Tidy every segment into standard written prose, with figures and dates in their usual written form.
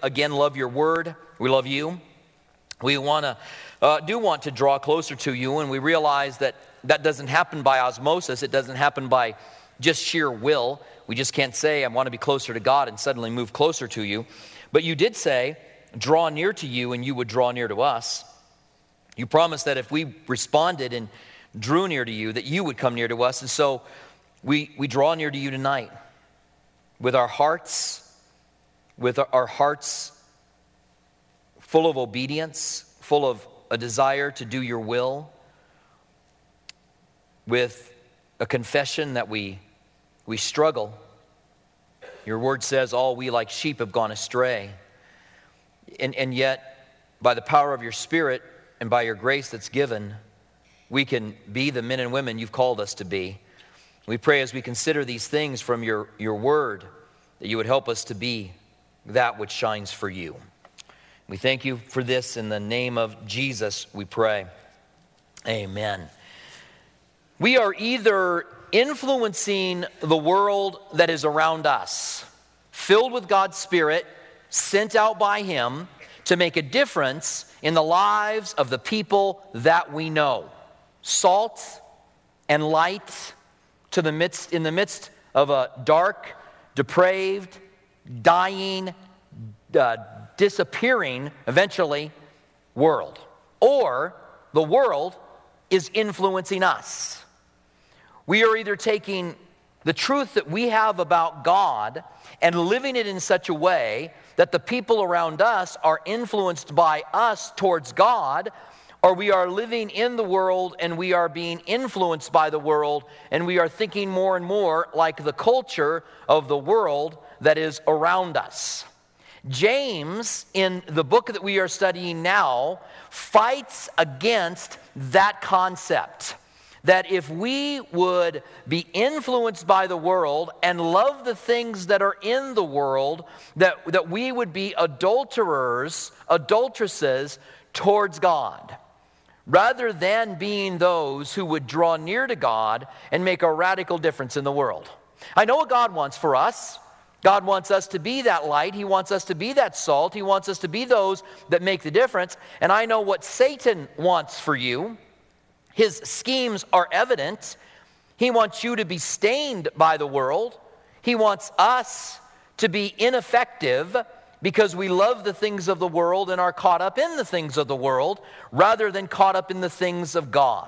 again love your word. We love you. We want to draw closer to you, and we realize that doesn't happen by osmosis. It doesn't happen by just sheer will. We just can't say, I want to be closer to God and suddenly move closer to you. But you did say, draw near to you and you would draw near to us. You promised that if we responded and drew near to you, that you would come near to us. And so we draw near to you tonight with our hearts full of obedience, full of a desire to do your will, with a confession that we struggle. Your word says all we like sheep have gone astray. And yet, by the power of your Spirit and by your grace that's given, we can be the men and women you've called us to be. We pray as we consider these things from your word, that you would help us to be that which shines for you. We thank you for this in the name of Jesus, we pray. Amen. We are either influencing the world that is around us, filled with God's Spirit, sent out by Him to make a difference in the lives of the people that we know. Salt and light in the midst of a dark, depraved, dying, disappearing, eventually, world. Or the world is influencing us. We are either taking the truth that we have about God and living it in such a way that the people around us are influenced by us towards God, or we are living in the world and we are being influenced by the world, and we are thinking more and more like the culture of the world that is around us. James, in the book that we are studying now, fights against that concept. That if we would be influenced by the world and love the things that are in the world, that we would be adulteresses towards God, rather than being those who would draw near to God and make a radical difference in the world. I know what God wants for us. God wants us to be that light. He wants us to be that salt. He wants us to be those that make the difference. And I know what Satan wants for you. His schemes are evident. He wants you to be stained by the world. He wants us to be ineffective because we love the things of the world and are caught up in the things of the world rather than caught up in the things of God.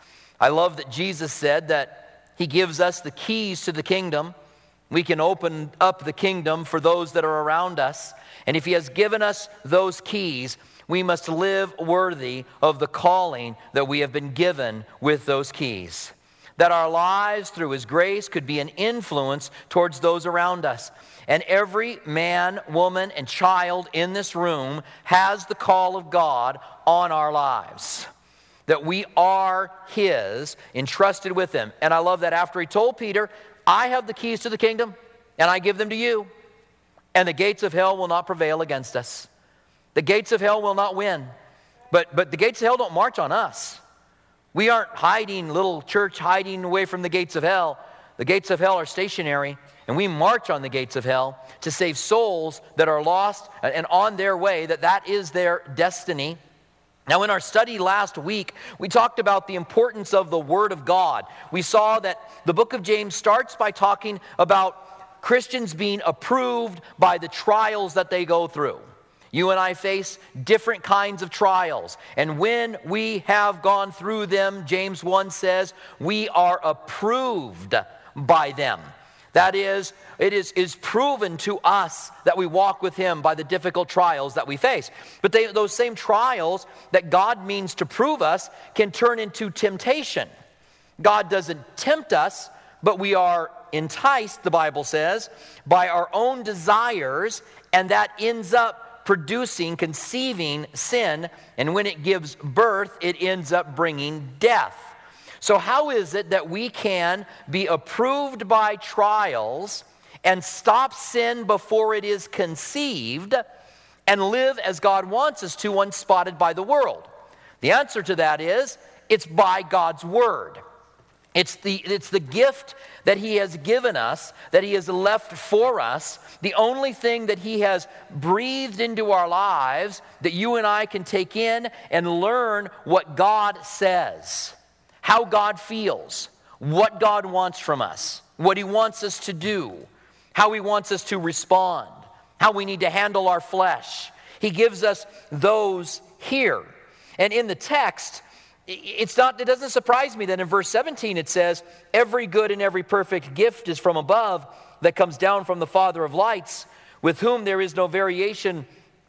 I love that Jesus said that He gives us the keys to the kingdom. We can open up the kingdom for those that are around us. And if He has given us those keys, we must live worthy of the calling that we have been given with those keys. That our lives, through His grace, could be an influence towards those around us. And every man, woman, and child in this room has the call of God on our lives. That we are His, entrusted with Him. And I love that after He told Peter, I have the keys to the kingdom, and I give them to you. And the gates of hell will not prevail against us. The gates of hell will not win. But the gates of hell don't march on us. We aren't hiding, little church hiding away from the gates of hell. The gates of hell are stationary, and we march on the gates of hell to save souls that are lost and on their way, that is their destiny. Now, in our study last week, we talked about the importance of the Word of God. We saw that the book of James starts by talking about Christians being approved by the trials that they go through. You and I face different kinds of trials. And when we have gone through them, James 1 says, we are approved by them. That is, it is proven to us that we walk with Him by the difficult trials that we face. But those same trials that God means to prove us can turn into temptation. God doesn't tempt us, but we are enticed, the Bible says, by our own desires, and that ends up conceiving sin, and when it gives birth, it ends up bringing death. So how is it that we can be approved by trials and stop sin before it is conceived and live as God wants us to, unspotted by the world? The answer to that is, it's by God's Word. It's the gift that he has given us, that he has left for us, the only thing that he has breathed into our lives that you and I can take in and learn what God says, how God feels, what God wants from us, what he wants us to do, how he wants us to respond, how we need to handle our flesh. He gives us those here. And in the text, it doesn't surprise me that in verse 17 it says, every good and every perfect gift is from above that comes down from the Father of lights, with whom there is no variation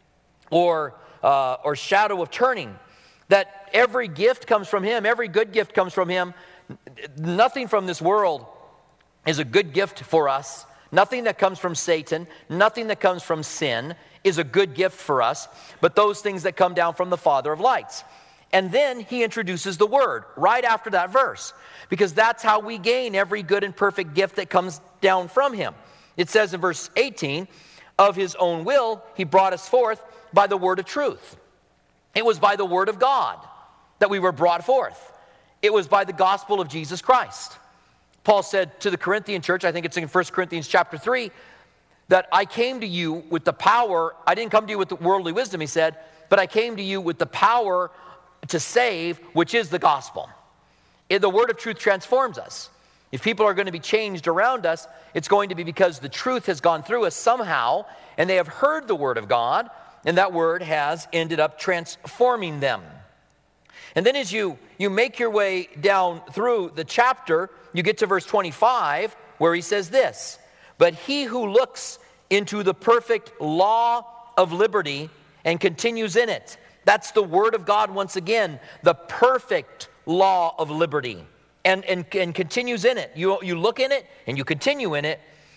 or shadow of turning. That every gift comes from him, every good gift comes from him. Nothing from this world is a good gift for us. Nothing that comes from Satan, nothing that comes from sin is a good gift for us, but those things that come down from the Father of lights. And then he introduces the word right after that verse, because that's how we gain every good and perfect gift that comes down from him. It says in verse 18, of his own will he brought us forth by the word of truth. It was by the word of God that we were brought forth. It was by the gospel of Jesus Christ. Paul said to the Corinthian church, I think it's in 1 Corinthians chapter 3, that I came to you with the power, I didn't come to you with the worldly wisdom, he said, but I came to you with the power to save, which is the gospel. The word of truth transforms us. If people are going to be changed around us, it's going to be because the truth has gone through us somehow, and they have heard the word of God, and that word has ended up transforming them. And then as you make your way down through the chapter, you get to verse 25, where he says this, but he who looks into the perfect law of liberty and continues in it. That's the word of God once again, the perfect law of liberty, and continues in it. You look in it and you continue in it,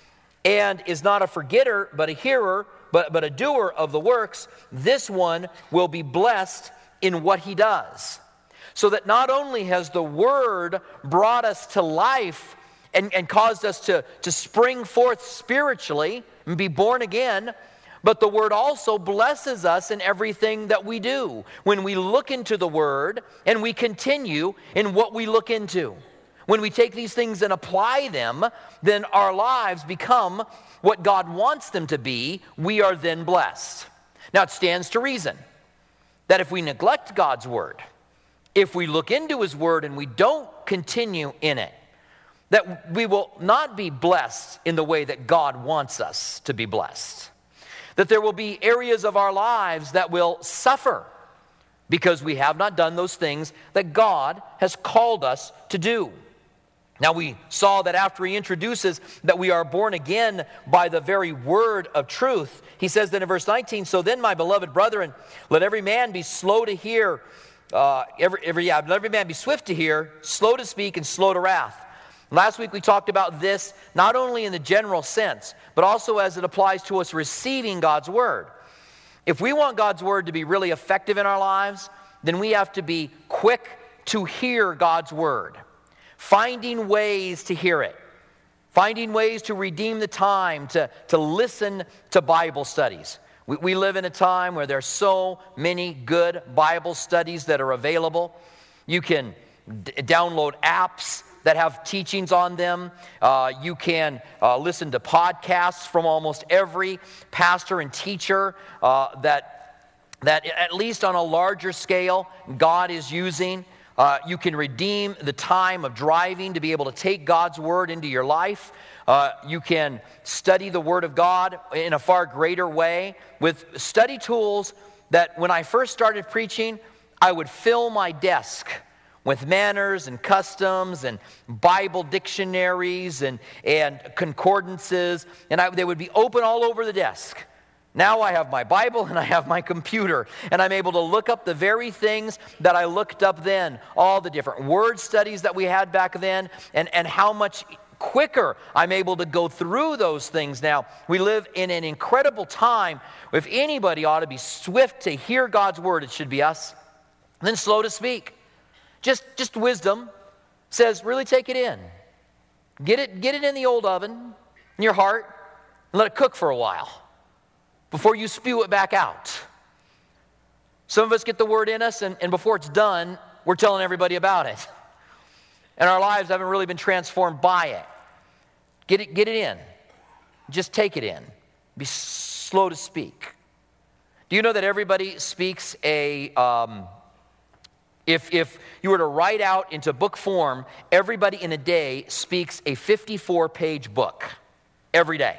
and is not a forgetter, but a hearer, but a doer of the works. This one will be blessed in what he does. So that not only has the word brought us to life and caused us to spring forth spiritually and be born again, but the word also blesses us in everything that we do. When we look into the word and we continue in what we look into. When we take these things and apply them, then our lives become what God wants them to be. We are then blessed. Now it stands to reason that if we neglect God's word, if we look into his word and we don't continue in it, that we will not be blessed in the way that God wants us to be blessed. That there will be areas of our lives that will suffer because we have not done those things that God has called us to do. Now we saw that after he introduces that we are born again by the very word of truth, he says then in verse 19, so then my beloved brethren, let every man be slow to hear, let every man be swift to hear, slow to speak, and slow to wrath. Last week we talked about this not only in the general sense, but also as it applies to us receiving God's word. If we want God's word to be really effective in our lives, then we have to be quick to hear God's word, finding ways to hear it, finding ways to redeem the time to listen to Bible studies. We live in a time where there are so many good Bible studies that are available. You can download apps that have teachings on them. You can listen to podcasts from almost every pastor and teacher that at least on a larger scale God is using. You can redeem the time of driving to be able to take God's word into your life. You can study the word of God in a far greater way with study tools that when I first started preaching, I would fill my desk with manners and customs and Bible dictionaries and concordances, and they would be open all over the desk. Now I have my Bible and I have my computer, and I'm able to look up the very things that I looked up then, all the different word studies that we had back then, and how much quicker I'm able to go through those things now. We live in an incredible time. If anybody ought to be swift to hear God's word, it should be us. And then slow to speak. Just wisdom says, really take it in. Get it in the old oven, in your heart, and let it cook for a while before you spew it back out. Some of us get the word in us, and before it's done, we're telling everybody about it. and our lives haven't really been transformed by it. Get it in. Just take it in. Be slow to speak. Do you know that everybody speaks if you were to write out into book form, everybody in a day speaks a 54-page book every day.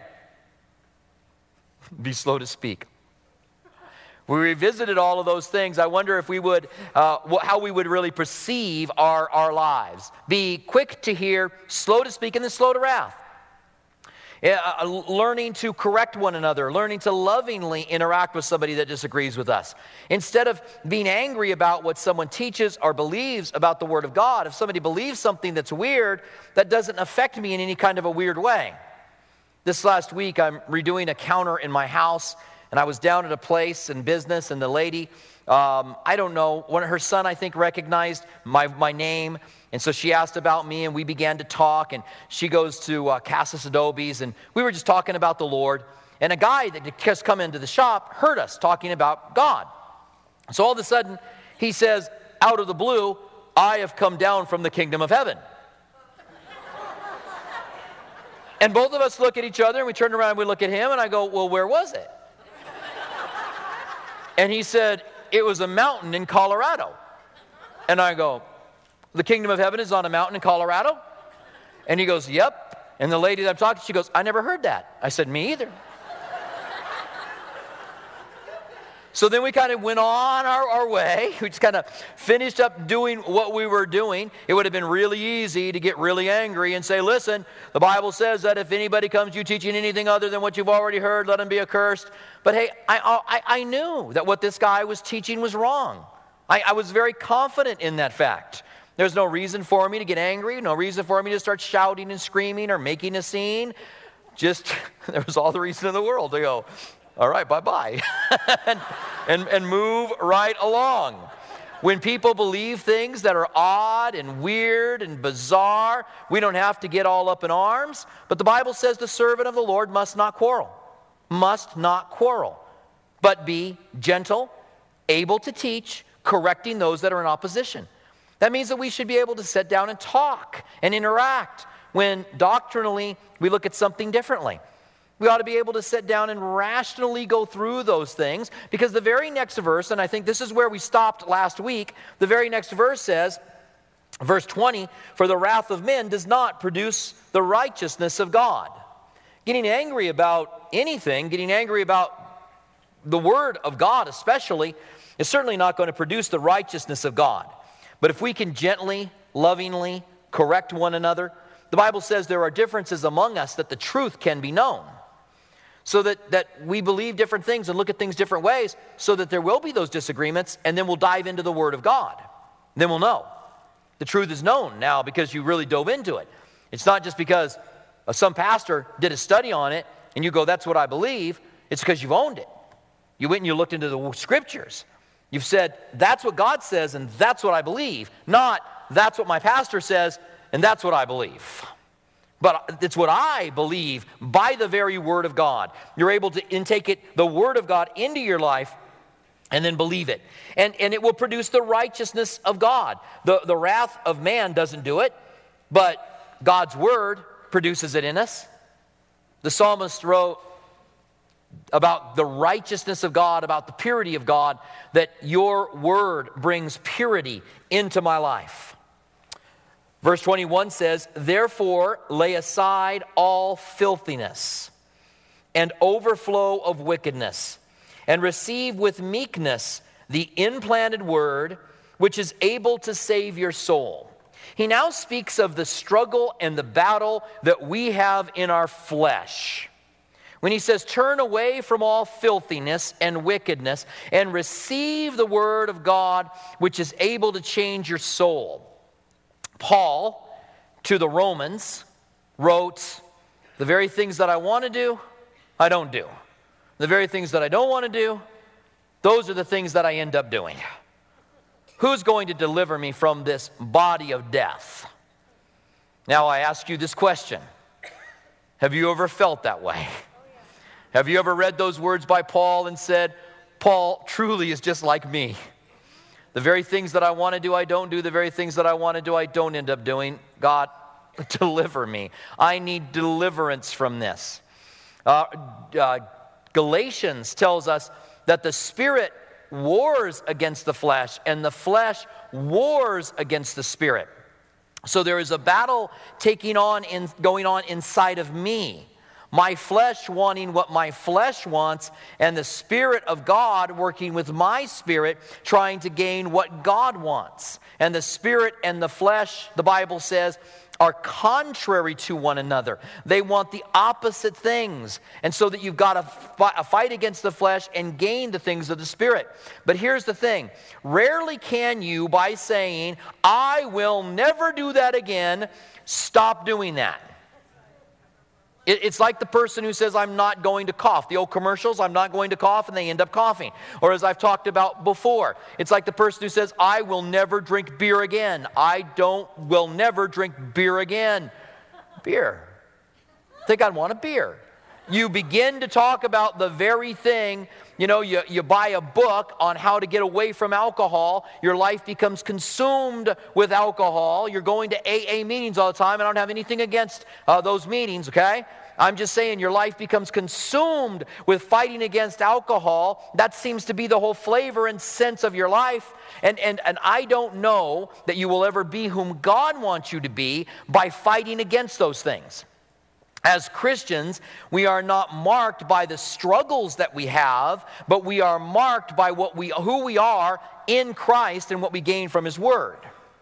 Be slow to speak. We revisited all of those things. I wonder if we would, how we would really perceive our lives. Be quick to hear, slow to speak, and then slow to wrath. Learning to correct one another, learning to lovingly interact with somebody that disagrees with us. Instead of being angry about what someone teaches or believes about the Word of God, if somebody believes something that's weird, that doesn't affect me in any kind of a weird way. This last week, I'm redoing a counter in my house, and I was down at a place in business, and the lady, I don't know, her son, I think, recognized my name. And so she asked about me, and we began to talk, and she goes to Casas Adobes, and we were just talking about the Lord. And a guy that had just come into the shop heard us talking about God. So all of a sudden, he says, out of the blue, I have come down from the kingdom of heaven. And both of us look at each other, and we turn around and we look at him, and I go, well, where was it? And he said, it was a mountain in Colorado. And I go, the kingdom of heaven is on a mountain in Colorado? And he goes, yep. And the lady that I'm talking to, she goes, I never heard that. I said, me either. So then we kind of went on our way. We just kind of finished up doing what we were doing. It would have been really easy to get really angry and say, listen, the Bible says that if anybody comes to you teaching anything other than what you've already heard, let him be accursed. But hey, I knew that what this guy was teaching was wrong. I was very confident in that fact. There's no reason for me to get angry, no reason for me to start shouting and screaming or making a scene. Just, there was all the reason in the world to go, all right, bye-bye, and move right along. When people believe things that are odd and weird and bizarre, we don't have to get all up in arms. But the Bible says the servant of the Lord must not quarrel, but be gentle, able to teach, correcting those that are in opposition. That means that we should be able to sit down and talk and interact when doctrinally we look at something differently. We ought to be able to sit down and rationally go through those things, because the very next verse, and I think this is where we stopped last week, the very next verse says, verse 20, for the wrath of men does not produce the righteousness of God. Getting angry about anything, getting angry about the Word of God especially, is certainly not going to produce the righteousness of God. But if we can gently, lovingly correct one another, the Bible says there are differences among us that the truth can be known. So that we believe different things and look at things different ways, so that there will be those disagreements, and then we'll dive into the Word of God. Then we'll know. The truth is known now because you really dove into it. It's not just because some pastor did a study on it and you go, that's what I believe. It's because you've owned it. You went and you looked into the Scriptures. You've said, that's what God says and that's what I believe. Not, that's what my pastor says and that's what I believe. But it's what I believe by the very Word of God. You're able to intake the Word of God into your life and then believe it. And it will produce the righteousness of God. The wrath of man doesn't do it, but God's Word produces it in us. The psalmist wrote about the righteousness of God, about the purity of God, that your Word brings purity into my life. Verse 21 says, therefore lay aside all filthiness and overflow of wickedness, and receive with meekness the implanted word, which is able to save your soul. He now speaks of the struggle and the battle that we have in our flesh. When he says, turn away from all filthiness and wickedness, and receive the word of God, which is able to change your soul. Paul, to the Romans, wrote, the very things that I want to do, I don't do. The very things that I don't want to do, those are the things that I end up doing. Who's going to deliver me from this body of death? Now I ask you this question. Have you ever felt that way? Have you ever read those words by Paul and said, Paul truly is just like me? The very things that I want to do, I don't do. The very things that I want to do, I don't end up doing. God, deliver me. I need deliverance from this. Galatians tells us that the Spirit wars against the flesh, and the flesh wars against the Spirit. So there is a battle going on inside of me. My flesh wanting what my flesh wants, and the Spirit of God working with my spirit, trying to gain what God wants. And the Spirit and the flesh, the Bible says, are contrary to one another. They want the opposite things. And so that you've got a fight against the flesh and gain the things of the Spirit. But here's the thing. Rarely can you, by saying, I will never do that again, stop doing that. It's like the person who says, I'm not going to cough. The old commercials, I'm not going to cough, and they end up coughing. Or as I've talked about before, it's like the person who says, I will never drink beer again. Will never drink beer again. Beer. I think I'd want a beer. You begin to talk about the very thing, you buy a book on how to get away from alcohol. Your life becomes consumed with alcohol. You're going to AA meetings all the time. I don't have anything against those meetings, okay? I'm just saying your life becomes consumed with fighting against alcohol. That seems to be the whole flavor and sense of your life. And I don't know that you will ever be whom God wants you to be by fighting against those things. As Christians, we are not marked by the struggles that we have, but we are marked by who we are in Christ and what we gain from His Word.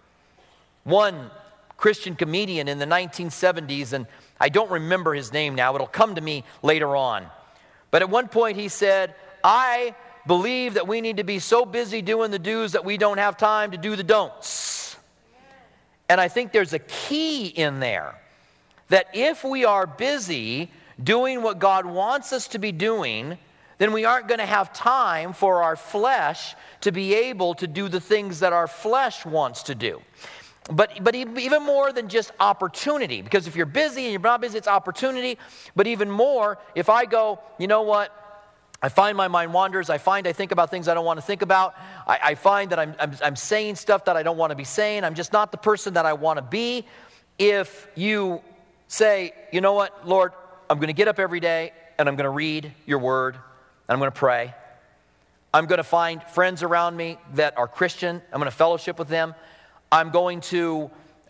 One Christian comedian in the 1970s, and I don't remember his name now, it'll come to me later on. But at one point he said, I believe that we need to be so busy doing the do's that we don't have time to do the don'ts. And I think there's a key in there. That if we are busy doing what God wants us to be doing, then we aren't going to have time for our flesh to be able to do the things that our flesh wants to do. But even more than just opportunity, because if you're busy and you're not busy, it's opportunity. But even more, if I go, you know what? I find my mind wanders. I think about things I don't want to think about. I find that I'm saying stuff that I don't want to be saying. I'm just not the person that I want to be. If you say, you know what, Lord, I'm going to get up every day and I'm going to read your word and I'm going to pray. I'm going to find friends around me that are Christian. I'm going to fellowship with them. I'm going to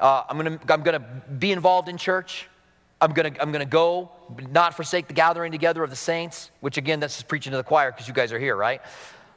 be involved in church. I'm going to go, not forsake the gathering together of the saints, which again, that's just preaching to the choir because you guys are here, right?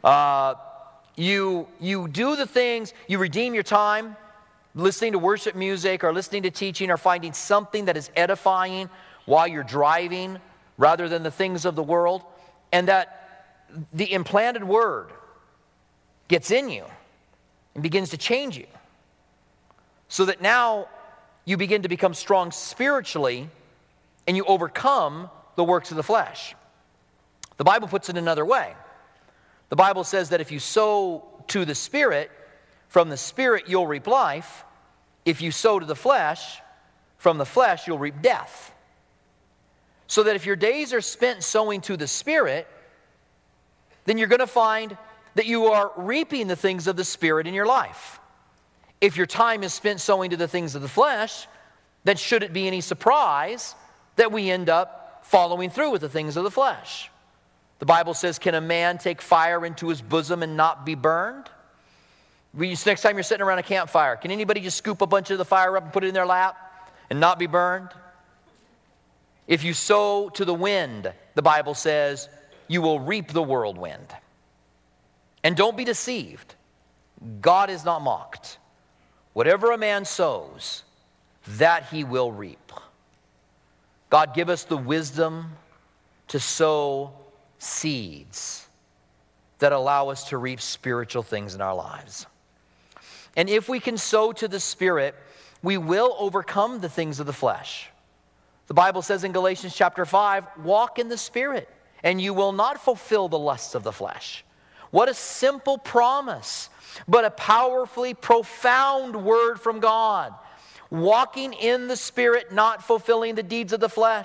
You do the things, you redeem your time, listening to worship music or listening to teaching or finding something that is edifying while you're driving rather than the things of the world, and that the implanted word gets in you and begins to change you so that now you begin to become strong spiritually and you overcome the works of the flesh. The Bible puts it another way. The Bible says that if you sow to the Spirit, from the Spirit you'll reap life. If you sow to the flesh, from the flesh you'll reap death. So that if your days are spent sowing to the Spirit, then you're going to find that you are reaping the things of the Spirit in your life. If your time is spent sowing to the things of the flesh, then should it be any surprise that we end up following through with the things of the flesh? The Bible says, can a man take fire into his bosom and not be burned? Next time you're sitting around a campfire, can anybody just scoop a bunch of the fire up and put it in their lap and not be burned? If you sow to the wind, the Bible says, you will reap the whirlwind. And don't be deceived. God is not mocked. Whatever a man sows, that he will reap. God, give us the wisdom to sow seeds that allow us to reap spiritual things in our lives. And if we can sow to the Spirit, we will overcome the things of the flesh. The Bible says in Galatians chapter 5, walk in the Spirit, and you will not fulfill the lusts of the flesh. What a simple promise, but a powerfully profound word from God. Walking in the Spirit, not fulfilling the deeds of the flesh.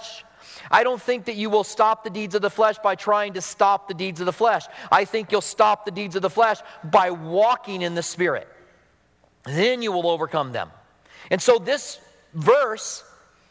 I don't think that you will stop the deeds of the flesh by trying to stop the deeds of the flesh. I think you'll stop the deeds of the flesh by walking in the Spirit. Then you will overcome them. And so this verse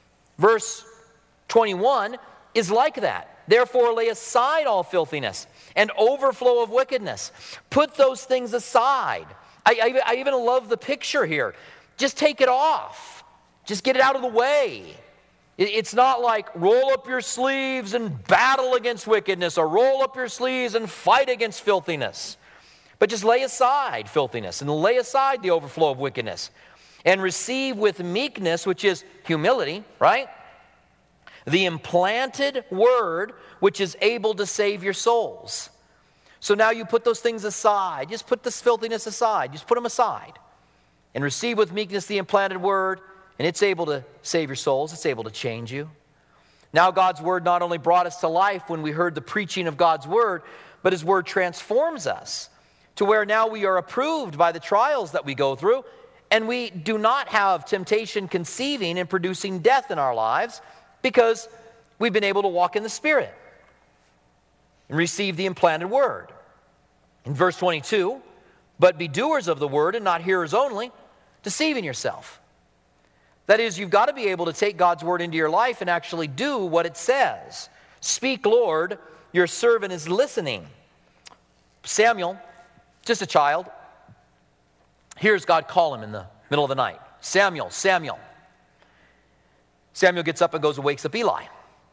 21, is like that. Therefore lay aside all filthiness and overflow of wickedness. Put those things aside. I even love the picture here. Just take it off. Just get it out of the way. It's not like roll up your sleeves and battle against wickedness, or roll up your sleeves and fight against filthiness. But just lay aside filthiness and lay aside the overflow of wickedness and receive with meekness, which is humility, right? The implanted word which is able to save your souls. So now you put those things aside. Just put this filthiness aside. Just put them aside. And receive with meekness the implanted word, and it's able to save your souls. It's able to change you. Now God's word not only brought us to life when we heard the preaching of God's word, but his word transforms us to where now we are approved by the trials that we go through, and we do not have temptation conceiving and producing death in our lives because we've been able to walk in the Spirit and receive the implanted word. In verse 22, but be doers of the word and not hearers only, deceiving yourself. That is, you've got to be able to take God's word into your life and actually do what it says. Speak, Lord, your servant is listening. Samuel, just a child, hears God call him in the middle of the night. Samuel, Samuel. Samuel gets up and goes and wakes up Eli.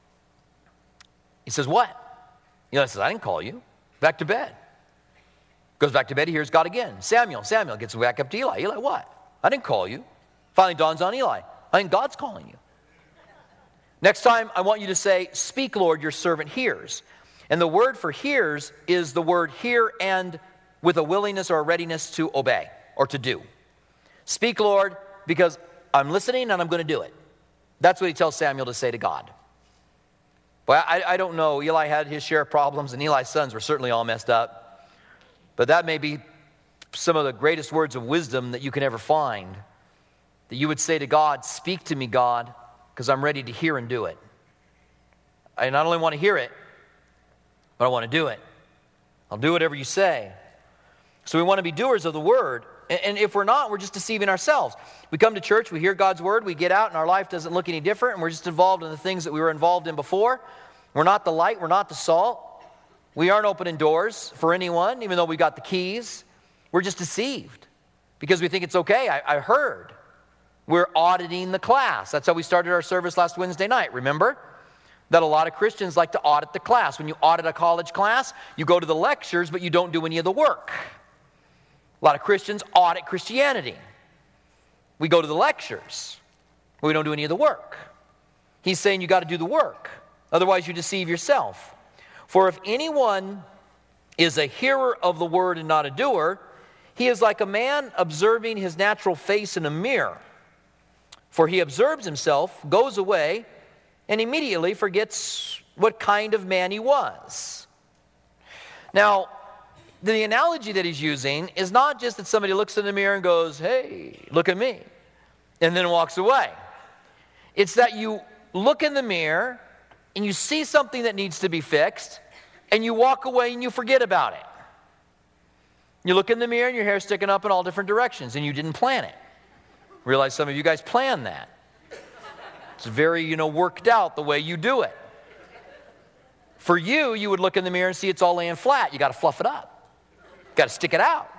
He says, what? Eli says, I didn't call you. Back to bed. Goes back to bed, he hears God again. Samuel, Samuel gets back up to Eli. Eli, what? I didn't call you. Finally dawns on Eli. I think God's calling you. Next time, I want you to say, speak, Lord, your servant hears. And the word for hears is the word hear and with a willingness or a readiness to obey or to do. Speak, Lord, because I'm listening and I'm going to do it. That's what he tells Samuel to say to God. Well, I don't know. Eli had his share of problems, and Eli's sons were certainly all messed up. But that may be some of the greatest words of wisdom that you can ever find. That you would say to God, speak to me, God, because I'm ready to hear and do it. I not only want to hear it, but I want to do it. I'll do whatever you say. So we want to be doers of the word. And if we're not, we're just deceiving ourselves. We come to church, we hear God's word, we get out, and our life doesn't look any different, and we're just involved in the things that we were involved in before. We're not the light, we're not the salt. We aren't opening doors for anyone, even though we got the keys. We're just deceived because we think it's okay. I heard. We're auditing the class. That's how we started our service last Wednesday night, remember? That a lot of Christians like to audit the class. When you audit a college class, you go to the lectures, but you don't do any of the work. A lot of Christians audit Christianity. We go to the lectures, but we don't do any of the work. He's saying you got to do the work. Otherwise, you deceive yourself. For if anyone is a hearer of the word and not a doer, he is like a man observing his natural face in a mirror. For he observes himself, goes away, and immediately forgets what kind of man he was. Now, the analogy that he's using is not just that somebody looks in the mirror and goes, hey, look at me, and then walks away. It's that you look in the mirror and you see something that needs to be fixed, and you walk away and you forget about it. You look in the mirror and your hair's sticking up in all different directions, and you didn't plan it. Realize some of you guys plan that. It's very, worked out the way you do it. For you, you would look in the mirror and see it's all laying flat. You got to fluff it up. Got to stick it out.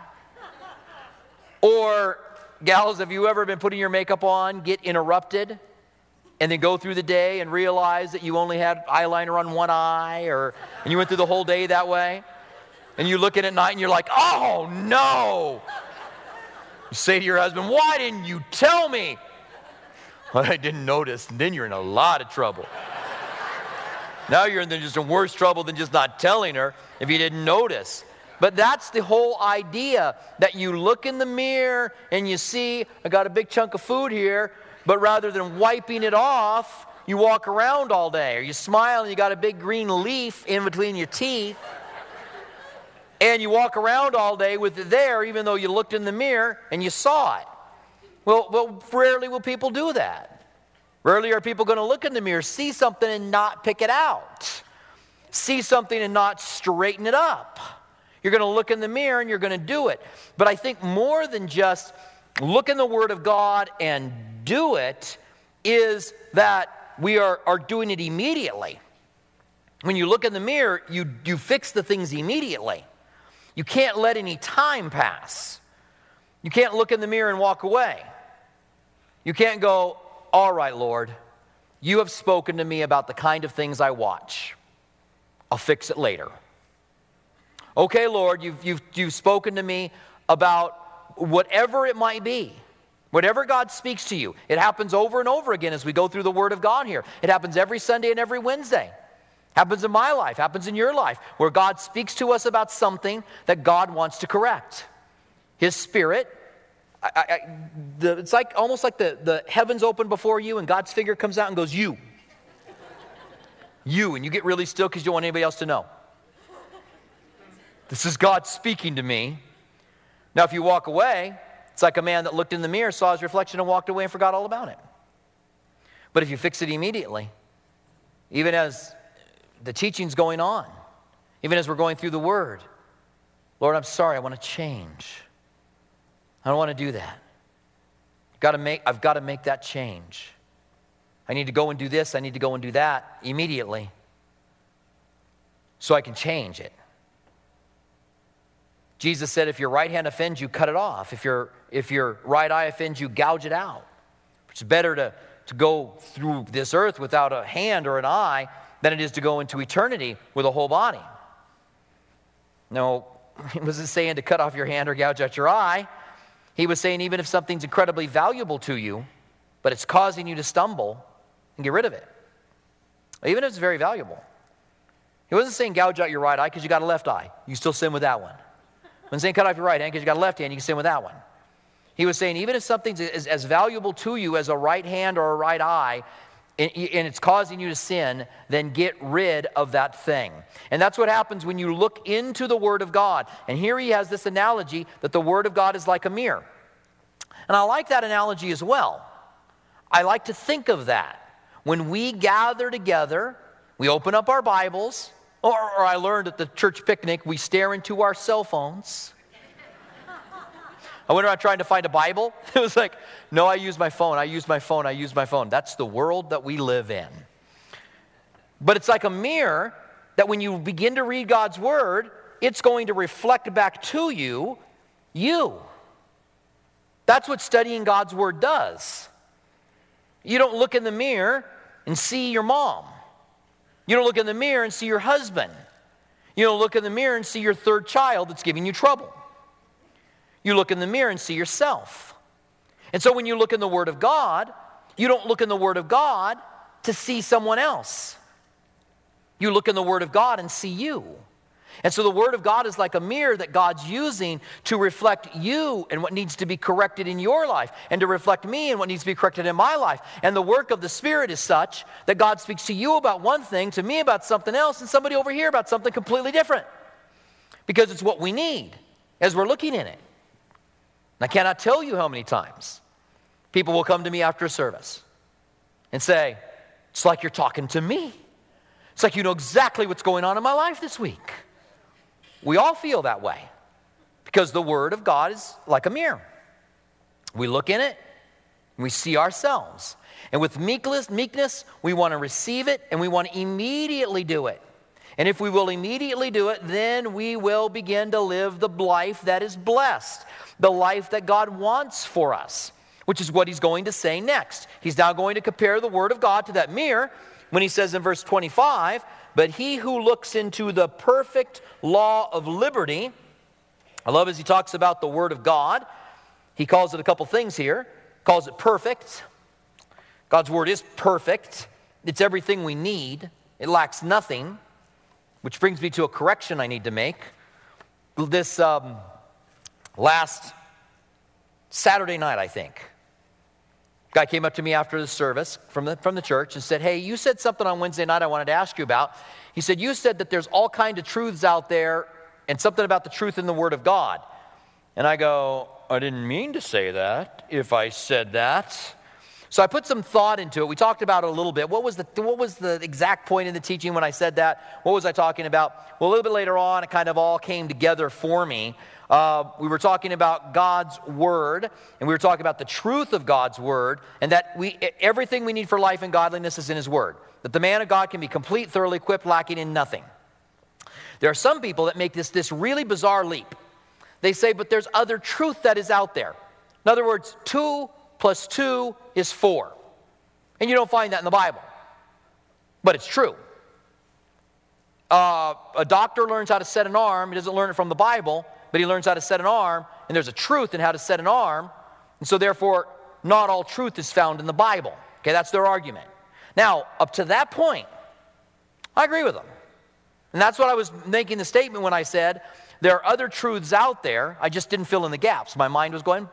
Or, gals, have you ever been putting your makeup on, get interrupted, and then go through the day and realize that you only had eyeliner on one eye, and you went through the whole day that way? And you look in at night and you're like, oh no! You say to your husband, why didn't you tell me? Well, I didn't notice, and then you're in a lot of trouble. Now you're in just a worse trouble than just not telling her if you didn't notice. But that's the whole idea, that you look in the mirror and you see, I got a big chunk of food here, but rather than wiping it off, you walk around all day. Or you smile and you got a big green leaf in between your teeth. And you walk around all day with it there, even though you looked in the mirror and you saw it. Well, rarely will people do that. Rarely are people going to look in the mirror, see something and not pick it out. See something and not straighten it up. You're going to look in the mirror and you're going to do it. But I think more than just look in the Word of God and do it is that we are doing it immediately. When you look in the mirror, you fix the things immediately. You can't let any time pass. You can't look in the mirror and walk away. You can't go, all right, Lord, you have spoken to me about the kind of things I watch. I'll fix it later. Okay, Lord, you've spoken to me about whatever it might be. Whatever God speaks to you. It happens over and over again as we go through the Word of God here. It happens every Sunday and every Wednesday. Happens in my life, happens in your life, where God speaks to us about something that God wants to correct. His Spirit, it's like almost like the heavens open before you and God's finger comes out and goes, you. You, and you get really still because you don't want anybody else to know. This is God speaking to me. Now, if you walk away, it's like a man that looked in the mirror, saw his reflection, and walked away and forgot all about it. But if you fix it immediately, even as the teaching's going on, even as we're going through the Word, Lord, I'm sorry, I want to change. I don't want to do that. I've got to make that change. I need to go and do this, I need to go and do that immediately so I can change it. Jesus said, if your right hand offends you, cut it off. If your right eye offends you, gouge it out. It's better to go through this earth without a hand or an eye than it is to go into eternity with a whole body. No, he wasn't saying to cut off your hand or gouge out your eye. He was saying even if something's incredibly valuable to you, but it's causing you to stumble, and get rid of it. Even if it's very valuable. He wasn't saying gouge out your right eye because you got a left eye. You still sin with that one. He wasn't saying cut off your right hand because you got a left hand. You can sin with that one. He was saying even if something's as valuable to you as a right hand or a right eye, and it's causing you to sin, then get rid of that thing. And that's what happens when you look into the Word of God. And here he has this analogy that the Word of God is like a mirror. And I like that analogy as well. I like to think of that. When we gather together, we open up our Bibles, or I learned at the church picnic, we stare into our cell phones. I went around trying to find a Bible. It was like, no, I use my phone. That's the world that we live in. But it's like a mirror that when you begin to read God's Word, it's going to reflect back to you. That's what studying God's Word does. You don't look in the mirror and see your mom. You don't look in the mirror and see your husband. You don't look in the mirror and see your third child that's giving you trouble. You look in the mirror and see yourself. And so when you look in the Word of God, you don't look in the Word of God to see someone else. You look in the Word of God and see you. And so the Word of God is like a mirror that God's using to reflect you and what needs to be corrected in your life, and to reflect me and what needs to be corrected in my life. And the work of the Spirit is such that God speaks to you about one thing, to me about something else, and somebody over here about something completely different. Because it's what we need as we're looking in it. And I cannot tell you how many times people will come to me after a service and say, it's like you're talking to me. It's like you know exactly what's going on in my life this week. We all feel that way because the Word of God is like a mirror. We look in it, and we see ourselves. And with meekness, we want to receive it, and we want to immediately do it. And if we will immediately do it, then we will begin to live the life that is blessed, the life that God wants for us, which is what he's going to say next. He's now going to compare the Word of God to that mirror when he says in verse 25, but he who looks into the perfect law of liberty, I love as he talks about the Word of God, he calls it a couple things here, calls it perfect. God's Word is perfect. It's everything we need. It lacks nothing, which brings me to a correction I need to make. This last Saturday night, I think, guy came up to me after the service from the church and said, hey, you said something on Wednesday night I wanted to ask you about. He said, you said that there's all kinds of truths out there and something about the truth in the Word of God. And I go, I didn't mean to say that if I said that. So I put some thought into it. We talked about it a little bit. What was the exact point in the teaching when I said that? What was I talking about? Well, a little bit later on, it kind of all came together for me. We were talking about God's Word, and we were talking about the truth of God's Word, and that everything we need for life and godliness is in His Word. That the man of God can be complete, thoroughly equipped, lacking in nothing. There are some people that make this really bizarre leap. They say, but there's other truth that is out there. In other words, 2 plus 2 is 4. And you don't find that in the Bible. But it's true. A doctor learns how to set an arm. He doesn't learn it from the Bible, but he learns how to set an arm. And there's a truth in how to set an arm. And so therefore, not all truth is found in the Bible. Okay, that's their argument. Now, up to that point, I agree with them. And that's what I was making the statement when I said, there are other truths out there. I just didn't fill in the gaps. My mind was going,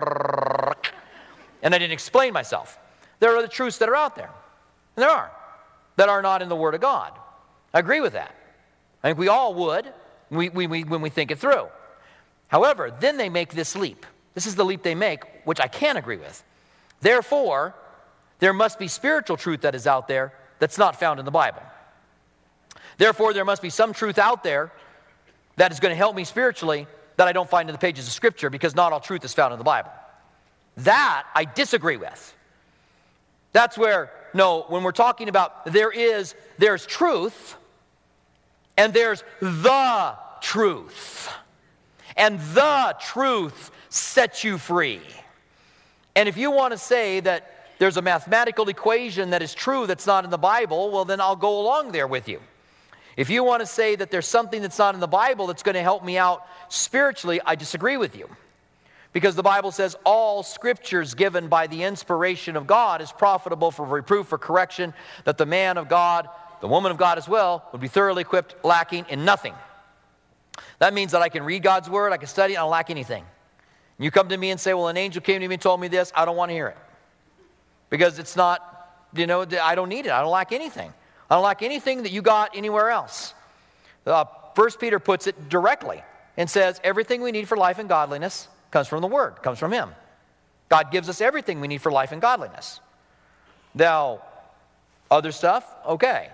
and I didn't explain myself. There are other truths that are out there. And there are. That are not in the Word of God. I agree with that. I think we all would when we think it through. However, then they make this leap. This is the leap they make, which I can't agree with. Therefore, there must be spiritual truth that is out there that's not found in the Bible. Therefore, there must be some truth out there that is going to help me spiritually that I don't find in the pages of Scripture, because not all truth is found in the Bible. That I disagree with. That's where, no, when we're talking about there's truth, and there's the truth. And the truth sets you free. And if you want to say that there's a mathematical equation that is true that's not in the Bible, well, then I'll go along there with you. If you want to say that there's something that's not in the Bible that's going to help me out spiritually, I disagree with you. Because the Bible says all Scriptures given by the inspiration of God is profitable for reproof, for correction, that the man of God, the woman of God as well, would be thoroughly equipped, lacking in nothing. That means that I can read God's Word, I can study, I don't lack anything. You come to me and say, well, an angel came to me and told me this, I don't want to hear it. Because it's not, I don't need it, I don't lack anything. I don't lack anything that you got anywhere else. 1 Peter puts it directly and says everything we need for life and godliness comes from the Word, comes from Him. God gives us everything we need for life and godliness. Now, other stuff, okay.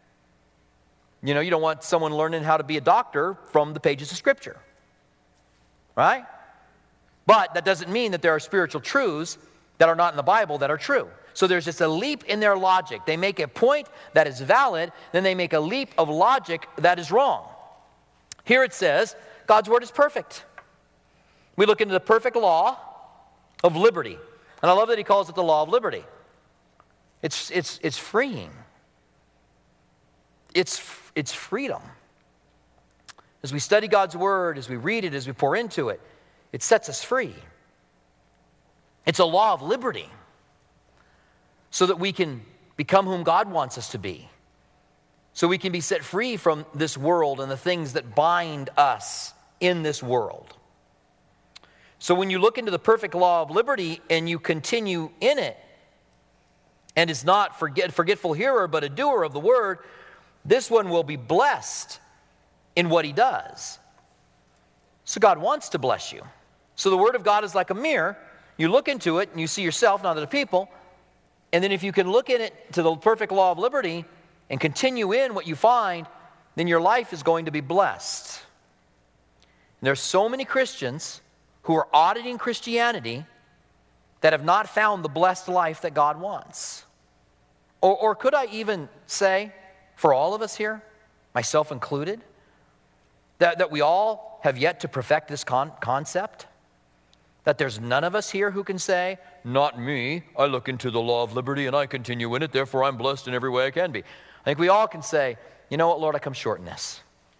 You don't want someone learning how to be a doctor from the pages of Scripture. Right? But that doesn't mean that there are spiritual truths that are not in the Bible that are true. So there's just a leap in their logic. They make a point that is valid, then they make a leap of logic that is wrong. Here it says, God's Word is perfect. We look into the perfect law of liberty. And I love that he calls it the law of liberty. It's freeing. It's freedom. As we study God's Word, as we read it, as we pour into it, it sets us free. It's a law of liberty, so that we can become whom God wants us to be. So we can be set free from this world and the things that bind us in this world. So when you look into the perfect law of liberty and you continue in it, and is not forgetful hearer but a doer of the word, this one will be blessed in what he does. So God wants to bless you. So the Word of God is like a mirror. You look into it and you see yourself, not other people. And then if you can look in it to the perfect law of liberty and continue in what you find, then your life is going to be blessed. And there's so many Christians who are auditing Christianity that have not found the blessed life that God wants. Or could I even say, for all of us here, myself included, that we all have yet to perfect this concept? That there's none of us here who can say, not me, I look into the law of liberty and I continue in it, therefore I'm blessed in every way I can be. I think we all can say, you know what, Lord, I come short in this.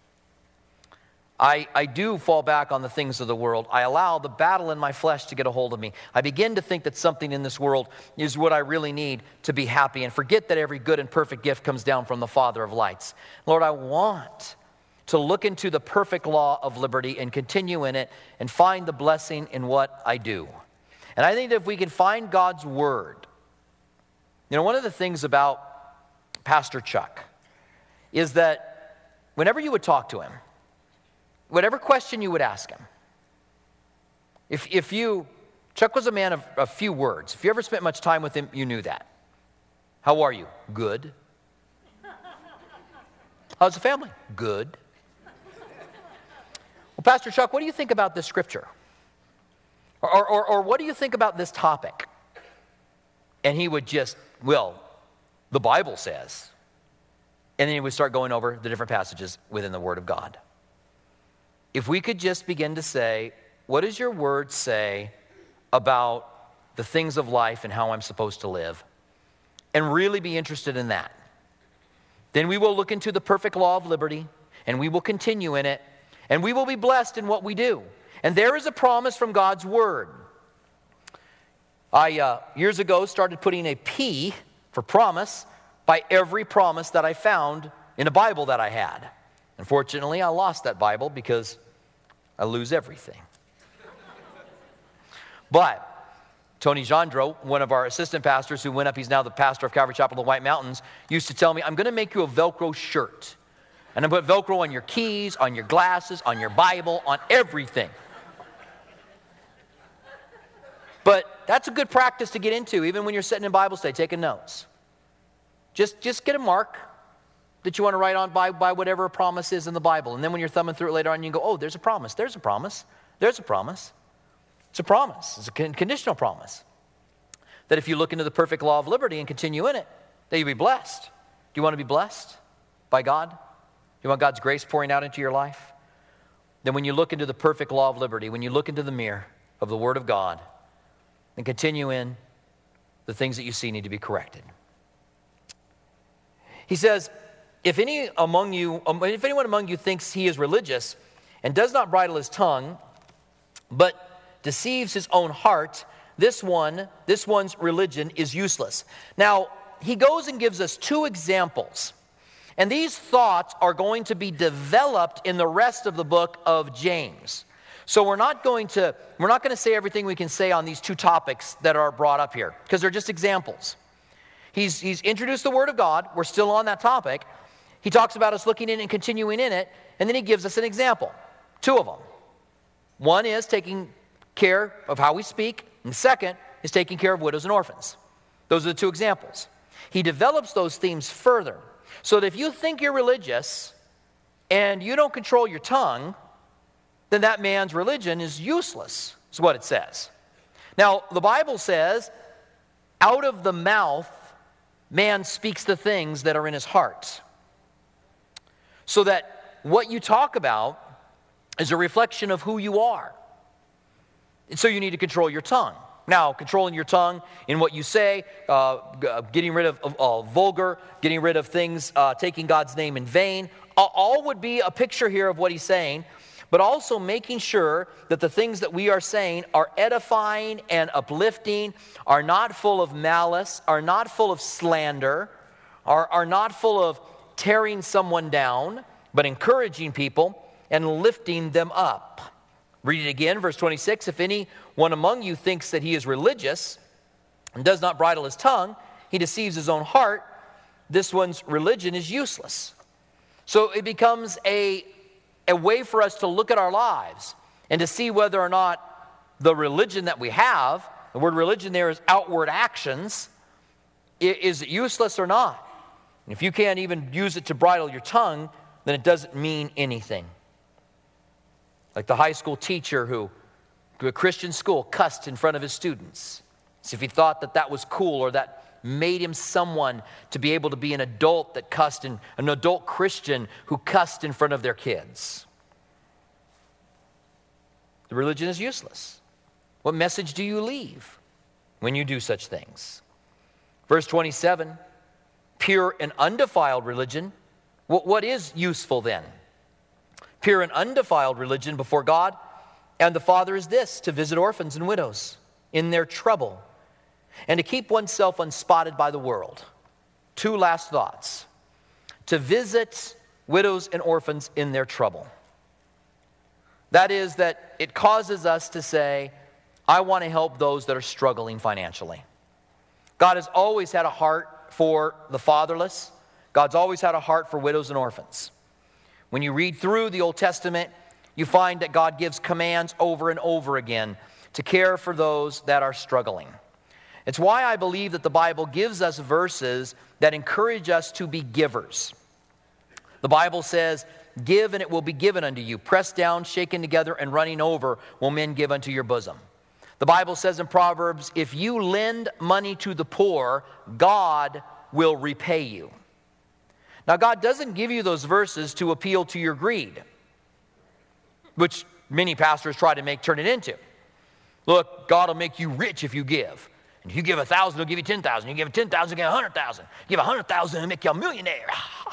I do fall back on the things of the world. I allow the battle in my flesh to get a hold of me. I begin to think that something in this world is what I really need to be happy, and forget that every good and perfect gift comes down from the Father of lights. Lord, I want to look into the perfect law of liberty and continue in it and find the blessing in what I do. And I think that if we can find God's Word, one of the things about Pastor Chuck is that whenever you would talk to him, whatever question you would ask him, if you Chuck was a man of a few words. If you ever spent much time with him, you knew that. How are you? Good. How's the family? Good. Well, Pastor Chuck, what do you think about this scripture? Or what do you think about this topic? And he would just, well, the Bible says. And then he would start going over the different passages within the Word of God. If we could just begin to say, what does your Word say about the things of life and how I'm supposed to live? And really be interested in that. Then we will look into the perfect law of liberty, and we will continue in it, and we will be blessed in what we do. And there is a promise from God's Word. I, years ago, started putting a P for promise by every promise that I found in a Bible that I had. Unfortunately, I lost that Bible because I lose everything. But Tony Jandro, one of our assistant pastors who went up, he's now the pastor of Calvary Chapel of the White Mountains, used to tell me, I'm going to make you a Velcro shirt. And I'm going to put Velcro on your keys, on your glasses, on your Bible, on everything. But that's a good practice to get into, even when you're sitting in Bible study, taking notes. Just get a mark that you want to write on by whatever a promise is in the Bible. And then when you're thumbing through it later on, you can go, oh, there's a promise, there's a promise, there's a promise. It's a promise. It's a conditional promise. That if you look into the perfect law of liberty and continue in it, that you'll be blessed. Do you want to be blessed by God? Do you want God's grace pouring out into your life? Then when you look into the perfect law of liberty, when you look into the mirror of the Word of God, and continue in, the things that you see need to be corrected. He says, if anyone among you thinks he is religious and does not bridle his tongue, but deceives his own heart, this one's religion is useless. Now, he goes and gives us two examples. And these thoughts are going to be developed in the rest of the book of James. So we're not going to say everything we can say on these two topics that are brought up here, because they're just examples. He's introduced the Word of God. We're still on that topic. He talks about us looking in and continuing in it, and then he gives us an example. Two of them. One is taking care of how we speak, and the second is taking care of widows and orphans. Those are the two examples. He develops those themes further, so that if you think you're religious and you don't control your tongue, then that man's religion is useless, is what it says. Now, the Bible says, out of the mouth, man speaks the things that are in his heart. So that what you talk about is a reflection of who you are. And so you need to control your tongue. Now, controlling your tongue in what you say, getting rid of vulgar, getting rid of things, taking God's name in vain, all would be a picture here of what he's saying, but also making sure that the things that we are saying are edifying and uplifting, are not full of malice, are not full of slander, are not full of tearing someone down, but encouraging people and lifting them up. Read it again, verse 26. If anyone among you thinks that he is religious and does not bridle his tongue, he deceives his own heart. This one's religion is useless. So it becomes a way for us to look at our lives and to see whether or not the religion that we have, the word religion there is outward actions, is it useless or not? And if you can't even use it to bridle your tongue, then it doesn't mean anything. Like the high school teacher who, to a Christian school, cussed in front of his students. As if he thought that that was cool, or that made him someone to be able to be an adult that cussed, an adult Christian who cussed in front of their kids. The religion is useless. What message do you leave when you do such things? Verse 27, pure and undefiled religion. What is useful then? Pure and undefiled religion before God and the Father is this, to visit orphans and widows in their trouble, and to keep oneself unspotted by the world. Two last thoughts. To visit widows and orphans in their trouble. That is, that it causes us to say, I want to help those that are struggling financially. God has always had a heart for the fatherless. God's always had a heart for widows and orphans. When you read through the Old Testament, you find that God gives commands over and over again to care for those that are struggling. It's why I believe that the Bible gives us verses that encourage us to be givers. The Bible says, "Give and it will be given unto you. Pressed down, shaken together, and running over will men give unto your bosom." The Bible says in Proverbs, "If you lend money to the poor, God will repay you." Now, God doesn't give you those verses to appeal to your greed, which many pastors try to turn it into. Look, God will make you rich if you give. And if you give 1,000, he'll give you 10,000. You give 10,000, he'll give 100,000. You give 100,000, he'll make you a millionaire.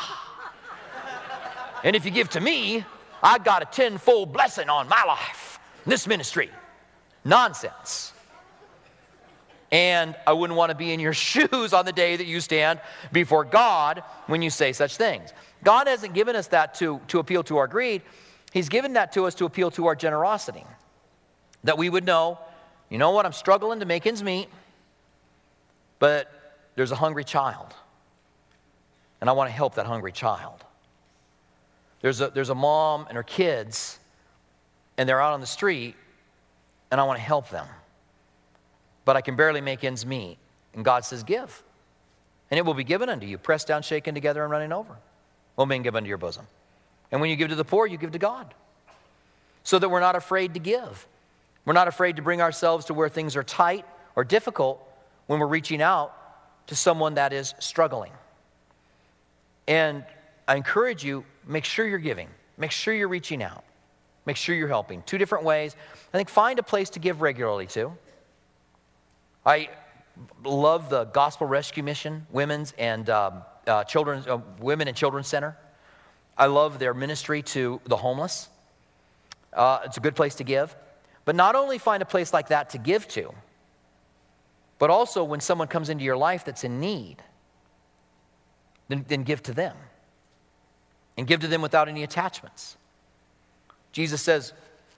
And if you give to me, I got a tenfold blessing on my life, this ministry. Nonsense. And I wouldn't want to be in your shoes on the day that you stand before God when you say such things. God hasn't given us that to appeal to our greed. He's given that to us to appeal to our generosity. That we would know, you know what, I'm struggling to make ends meet, but there's a hungry child, and I want to help that hungry child. There's a mom and her kids, and they're out on the street, and I want to help them. But I can barely make ends meet. And God says, give. And it will be given unto you, pressed down, shaken together, and running over. Will men give unto your bosom. And when you give to the poor, you give to God. So that we're not afraid to give. We're not afraid to bring ourselves to where things are tight or difficult when we're reaching out to someone that is struggling. And I encourage you, make sure you're giving. Make sure you're reaching out. Make sure you're helping. 2 different ways. I think find a place to give regularly to. I love the Gospel Rescue Mission, Women's and Women and Children's Center. I love their ministry to the homeless. It's a good place to give. But not only find a place like that to give to, but also when someone comes into your life that's in need, then give to them. And give to them without any attachments. Jesus says,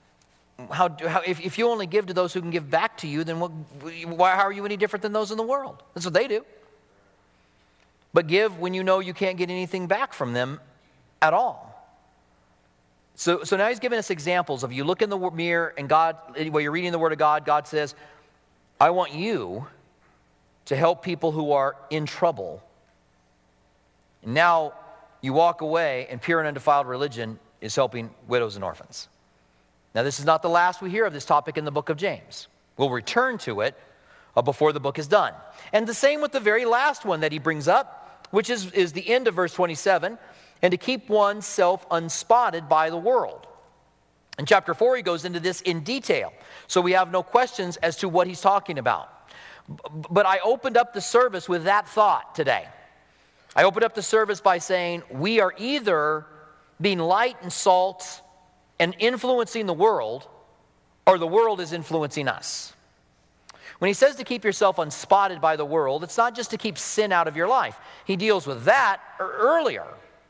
if you only give to those who can give back to you, then how are you any different than those in the world? That's what they do. But give when you know you can't get anything back from them at all. So now he's giving us examples of you look in the mirror and God, while you're reading the Word of God, God says, I want you to help people who are in trouble. And now you walk away and pure and undefiled religion is helping widows and orphans. Now, this is not the last we hear of this topic in the book of James. We'll return to it before the book is done. And the same with the very last one that he brings up, which is the end of verse 27, and to keep oneself unspotted by the world. In chapter 4, he goes into this in detail, so we have no questions as to what he's talking about. But I opened up the service with that thought today. I opened up the service by saying we are either being light and salt and influencing the world, or the world is influencing us. When he says to keep yourself unspotted by the world, it's not just to keep sin out of your life. He deals with that earlier.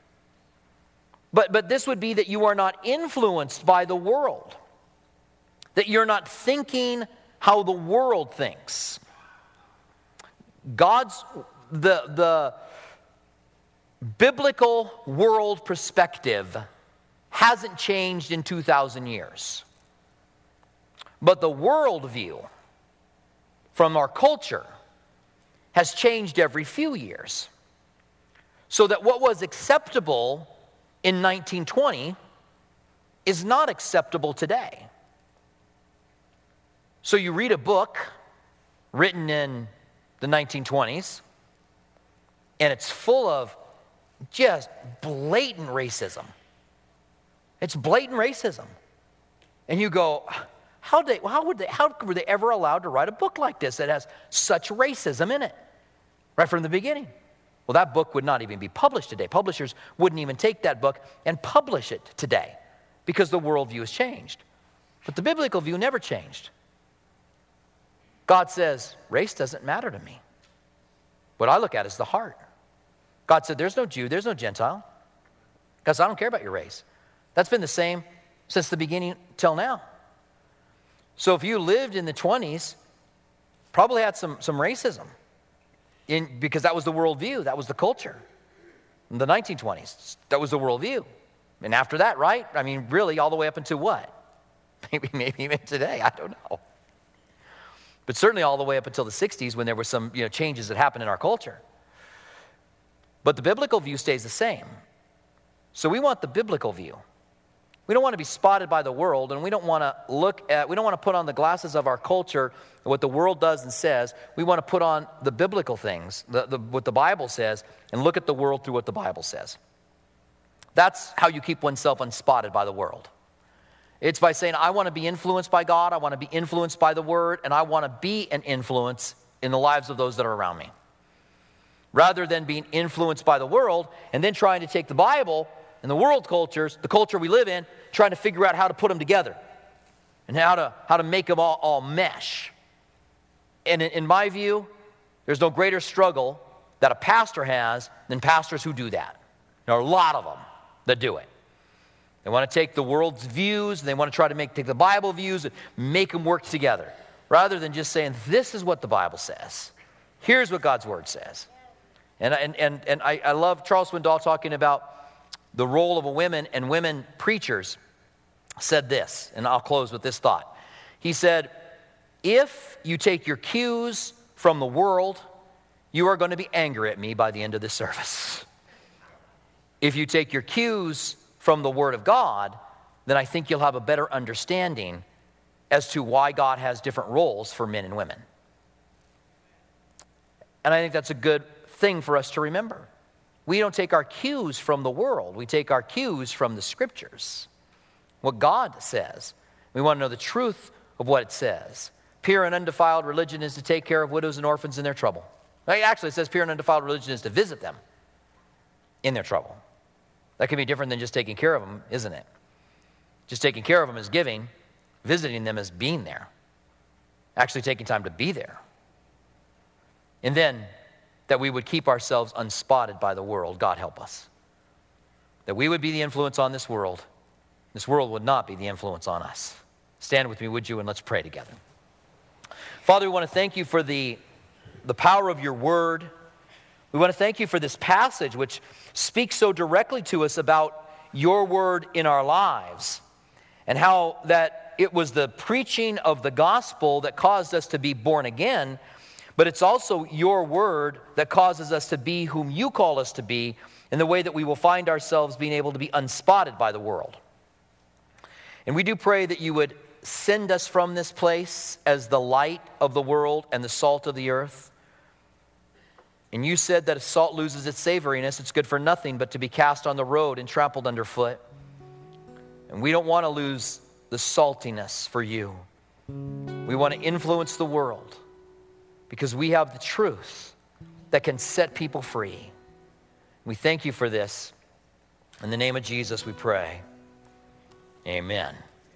But this would be that you are not influenced by the world. That you're not thinking how the world thinks. The biblical world perspective hasn't changed in 2,000 years. But the worldview from our culture has changed every few years. So that what was acceptable in 1920 is not acceptable today. So you read a book written in the 1920s, and it's full of just blatant racism. It's blatant racism. And you go, how were they ever allowed to write a book like this that has such racism in it? Right from the beginning. Well, that book would not even be published today. Publishers wouldn't even take that book and publish it today because the worldview has changed. But the biblical view never changed. God says, race doesn't matter to me. What I look at is the heart. God said, there's no Jew, there's no Gentile. God said, I don't care about your race. That's been the same since the beginning till now. So if you lived in the 20s, probably had some racism because that was the worldview, that was the culture. In the 1920s, that was the worldview. And after that, right? I mean, really, all the way up into what? Maybe even today, I don't know. But certainly all the way up until the 60s when there were some changes that happened in our culture. But the biblical view stays the same. So we want the biblical view. We don't want to be spotted by the world, and we don't want to put on the glasses of our culture, what the world does and says. We want to put on the biblical things, what the Bible says, and look at the world through what the Bible says. That's how you keep oneself unspotted by the world. It's by saying, I want to be influenced by God, I want to be influenced by the Word, and I want to be an influence in the lives of those that are around me. Rather than being influenced by the world and then trying to take the Bible and the world cultures, the culture we live in, trying to figure out how to put them together and how to make them all mesh. And in my view, there's no greater struggle that a pastor has than pastors who do that. There are a lot of them that do it. They want to take the world's views, and they want to try to take the Bible views and make them work together, rather than just saying, this is what the Bible says. Here's what God's Word says. And I love Charles Swindoll talking about the role of a women, and women preachers said this, and I'll close with this thought. He said, if you take your cues from the world, you are going to be angry at me by the end of this service. If you take your cues from the Word of God, then I think you'll have a better understanding as to why God has different roles for men and women. And I think that's a good thing for us to remember. We don't take our cues from the world. We take our cues from the Scriptures, what God says. We want to know the truth of what it says. Pure and undefiled religion is to take care of widows and orphans in their trouble. Actually, it says pure and undefiled religion is to visit them in their trouble. That can be different than just taking care of them, isn't it? Just taking care of them is giving. Visiting them is being there. Actually taking time to be there. And then that we would keep ourselves unspotted by the world. God help us. That we would be the influence on this world. This world would not be the influence on us. Stand with me, would you, and let's pray together. Father, we want to thank you for the power of your word. We want to thank you for this passage which speaks so directly to us about your word in our lives and how that it was the preaching of the gospel that caused us to be born again, but it's also your word that causes us to be whom you call us to be in the way that we will find ourselves being able to be unspotted by the world. And we do pray that you would send us from this place as the light of the world and the salt of the earth. And you said that if salt loses its savoriness, it's good for nothing but to be cast on the road and trampled underfoot. And we don't want to lose the saltiness for you. We want to influence the world because we have the truth that can set people free. We thank you for this. In the name of Jesus we pray. Amen.